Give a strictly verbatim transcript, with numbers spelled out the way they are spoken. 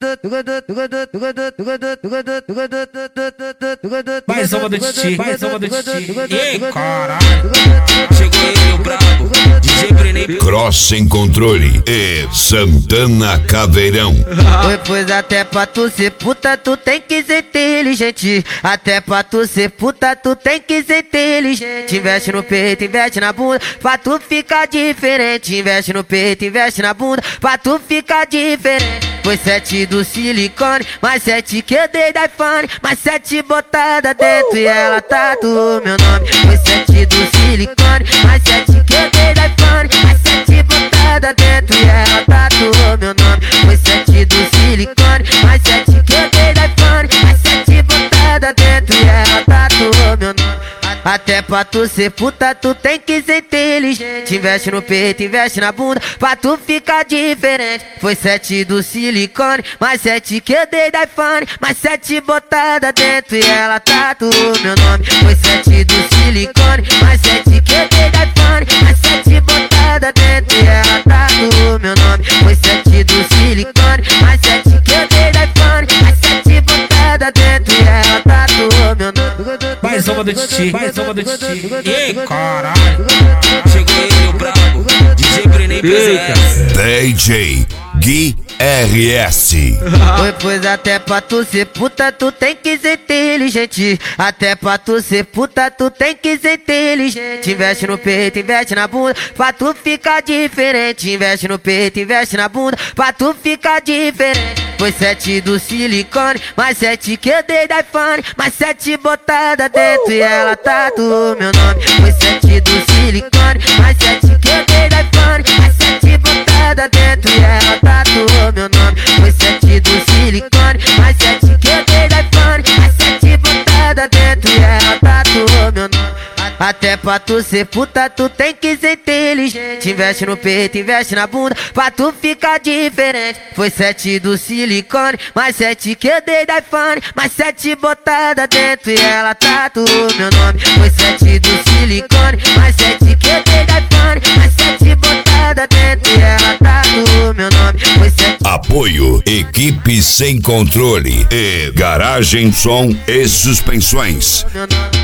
Mais uma do Titi, mais uma do Titi. Ei, caralho, chegou ele, o brabo, D J Brenei. Cross sem controle e Santana Caveirão. Oi, pois até pra tu ser puta, tu tem que ser inteligente. Até pra tu ser puta, tu tem que ser inteligente. Investe no peito, investe na bunda, pra tu ficar diferente. Investe no peito, investe na bunda, pra tu ficar diferente. Foi sete do silicone, mais sete que eu dei da iPhone, mais sete botada dentro e ela tatuou meu nome. Foi sete do silicone, mais sete que eu dei da iPhone, mais sete botada dentro e ela tatuou meu nome. Foi sete do silicone, mais sete que eu dei da iPhone, mais sete botada dentro e ela tatuou meu nome. Até pra tu ser puta, tu tem que ser inteligente. Investe no peito, investe na bunda, pra tu ficar diferente. Foi sete do silicone, mais sete que eu dei da iPhone, mais sete botada dentro e ela tatuou meu nome. Foi sete do silicone, mais sete que eu dei da iPhone, mais sete botada dentro e ela tatuou meu nome. Foi sete do silicone, mais sete que eu dei da iPhone, mais sete botada dentro e ela tatuou meu nome. Mais uma do Titi, mais uma do Titi. Ei, caralho, chegou ele, o brabo, D J Brenei presente. D J Gui R S. Oi, pois até pra tu ser puta, tu tem que ser inteligente. Até pra tu ser puta, tu tem que ser inteligente. Investe no peito, investe na bunda, pra tu ficar diferente. Investe no peito, investe na bunda, pra tu ficar diferente. Foi sete do silicone, mais sete que eu dei da iPhone, mais sete botada dentro e ela tatuou meu nome. Foi sete do silicone, mais sete que eu dei da iPhone, mais sete botada dentro e ela tatuou meu nome. Foi sete do silicone, mais sete que eu dei da iPhone, mais sete botada dentro e ela tatuou meu nome. Até pra tu ser puta, tu tem que ser inteligente. Investe no peito, investe na bunda, pra tu ficar diferente. Foi sete do silicone, mais sete que eu dei da iPhone, mais sete botada dentro e ela tatuou meu nome. Foi sete do silicone, mais sete que eu dei da iPhone, mais sete botada dentro e ela tatuou meu nome. Foi sete. Apoio Equipe Sem Controle e Garagem Som e Suspensões. Meu nome.